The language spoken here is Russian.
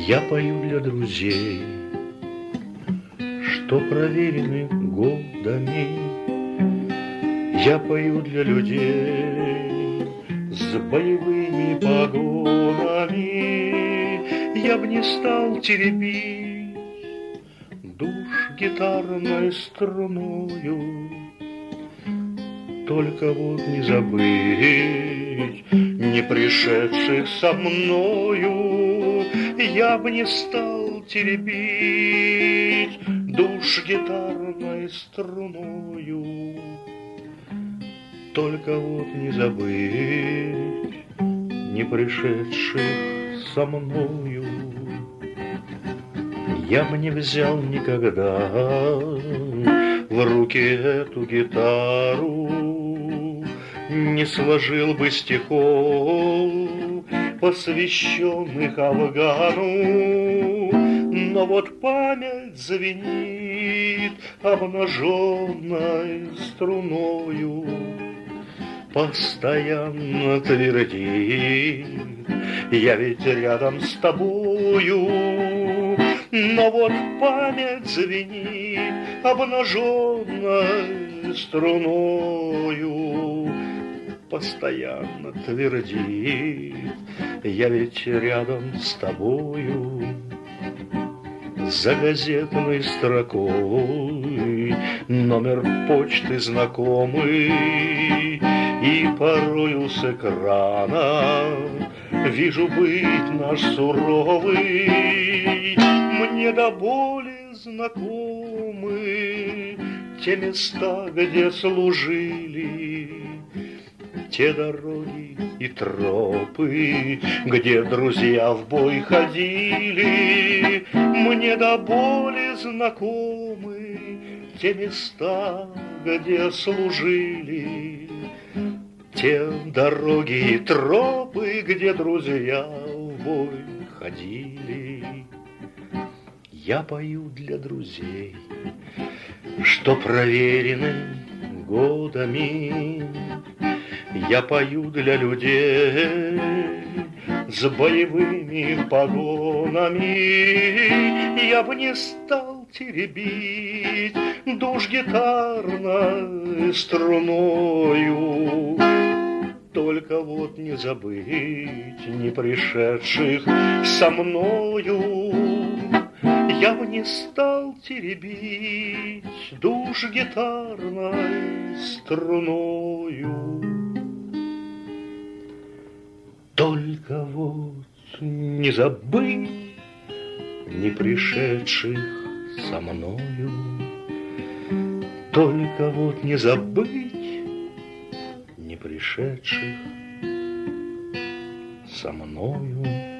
Я пою для друзей, что проверены годами. Я пою для людей с боевыми погонами. Я б не стал теребить душ гитарной струною, только вот не забыть не пришедших со мною. Я б не стал теребить душ гитарной струною, только вот не забыть не пришедших со мною. Я б не взял никогда в руки эту гитару, не сложил бы стихов, посвященных Афгану. Но вот память звенит обнаженной струною, постоянно твердит: я ведь рядом с тобою. Но вот память звенит обнаженной струною, постоянно твердит: я ведь рядом с тобою. За газетной строкой номер почты знакомый, и порою с экрана вижу быть наш суровый. Мне до боли знакомы те места, где служили, те дороги и тропы, где друзья в бой ходили. Мне до боли знакомы те места, где служили, те дороги и тропы, где друзья в бой ходили. Я пою для друзей, что проверены годами. Я пою для людей с боевыми погонами. Я бы не стал теребить душ гитарной струною, только вот не забыть не пришедших со мною. Я бы не стал теребить душ гитарной струною, только вот не забыть не пришедших со мною, только вот не забыть не пришедших со мною.